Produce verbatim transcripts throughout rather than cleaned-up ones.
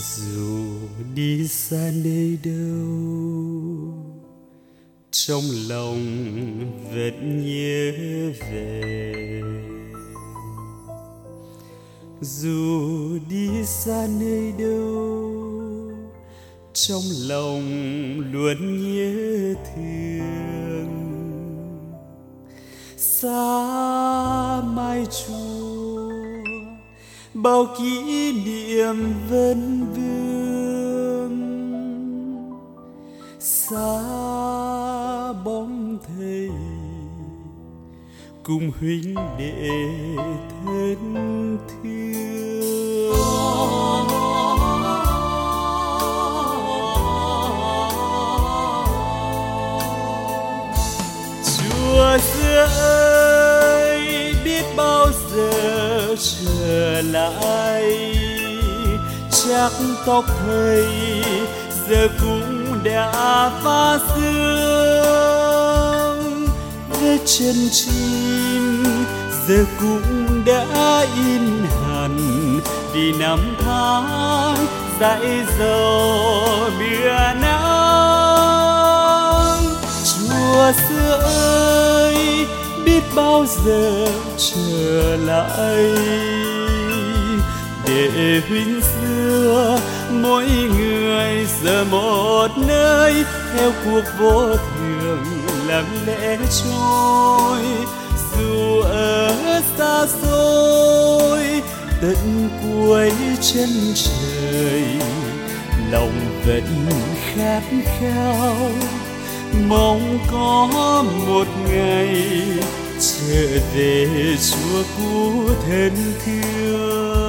Dù đi xa nơi đâu, trong lòng vẫn nhớ về. Dù đi xa nơi đâu, trong lòng luôn nhớ thương. Xa mái chùa, bao kỷ niệm vẫn vương. Xa bóng thầy cùng huynh đệ thân thương. Chùa xưa ơi, biết bao giờ trở lại, chắc tóc thầy giờ cũng đã phá sương. Vết chân chim giờ cũng đã in hẳn, vì năm tháng dãi dầu mưa nắng. Chùa xưa ơi, biết bao giờ trở lại, để huynh xưa mỗi người giờ một nơi, theo cuộc vô thường lặng lẽ trôi. Dù ở xa xôi tận cuối chân trời, lòng vẫn khát khao mong có một ngày trở về chùa cũ thân thương.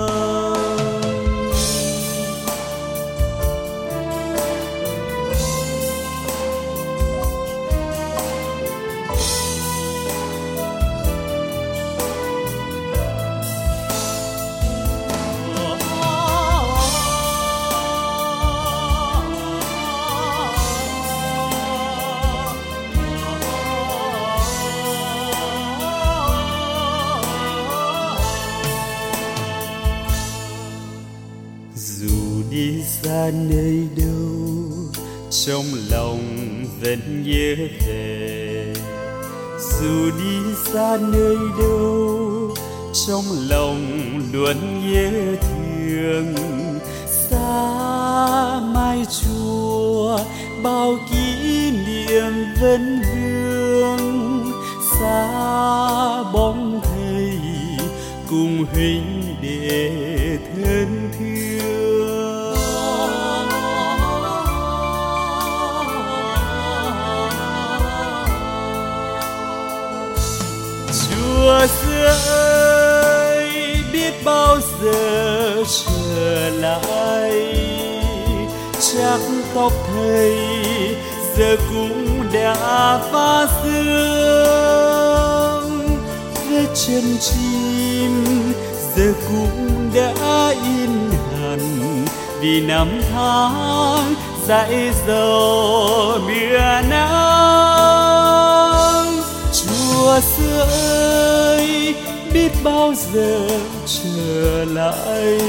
Dù đi xa nơi đâu, trong lòng vẫn nhớ về. Dù đi xa nơi đâu, trong lòng luôn nhớ thương. Xa mái chùa, bao kỷ niệm vẫn vương. Xa bóng thầy cùng huynh đệ thân thương. Chùa xưa ơi, biết bao giờ trở lại, chắc tóc thầy giờ cũng đã phá sương. Vết chân chim giờ cũng đã in hẳn, vì năm tháng dãi dầu mưa nắng. Chùa xưa ơi, biết bao giờ trở lại,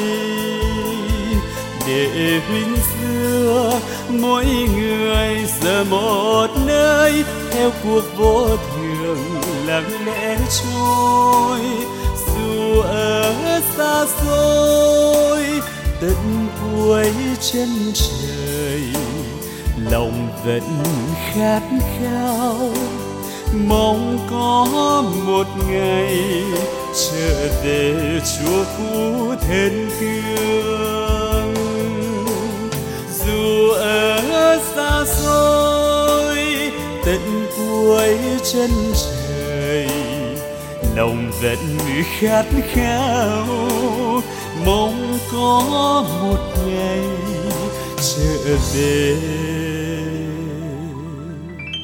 để huynh xưa mỗi người giờ một nơi, theo cuộc vô thường lặng lẽ trôi. Dù ở xa xôi tận cuối chân trời, lòng vẫn khát khao mong có một ngày trở về chùa cũ thân thương. Dù ở xa xôi tận cuối chân trời, lòng vẫn khát khao mong có một ngày trở về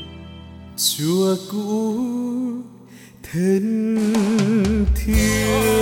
chùa cũ thân thương.